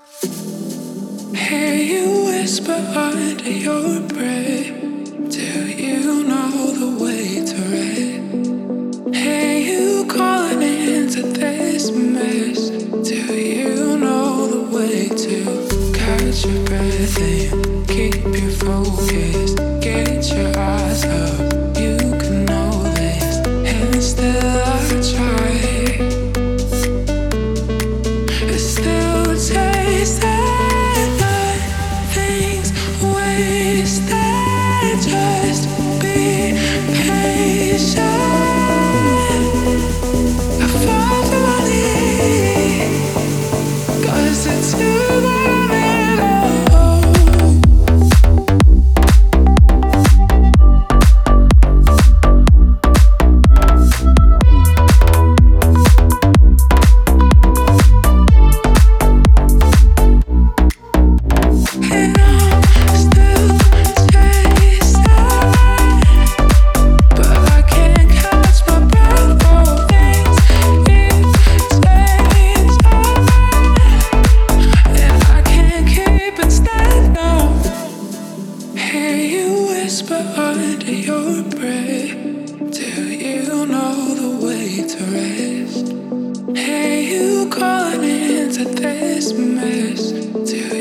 Hear you whisper under your breath. Do you know the way to rest? Hear you calling into this mess. Do you know the way to catch your breath and keep you focused? Get your eyes up, you can know this, and still I try. It still tastes like things wasted. Just be patient. I fall for it, 'cause it's too long ago. Under your breath, do you know the way to rest? Hey, you calling into this mess? Do